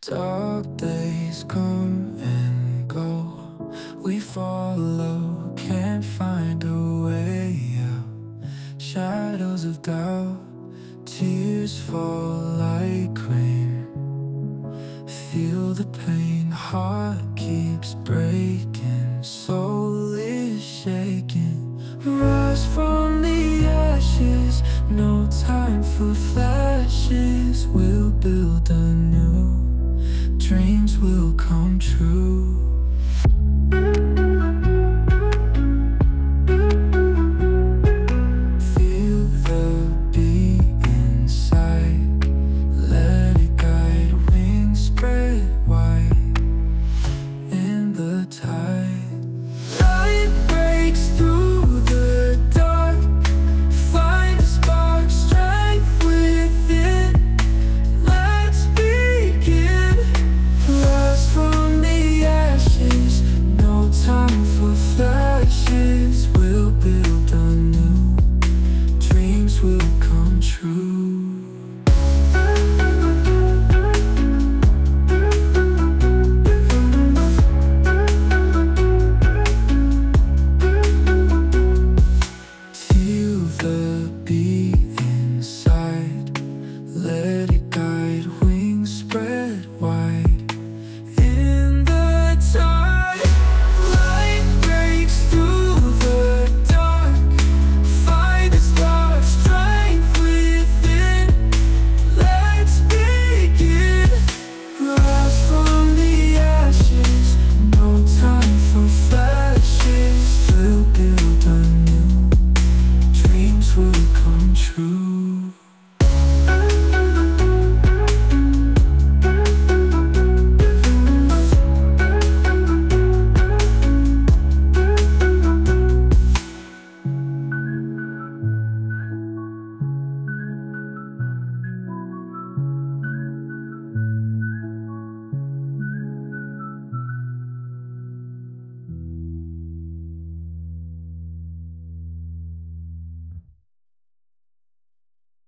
Dark days come and go. We follow, can't find a way out. Shadows of doubt, tears fall like rain. Feel the pain, heart keeps breaking. Soul is shaking. Rise from the ashes, no time for flashes. We'll build anew, dreams will come true.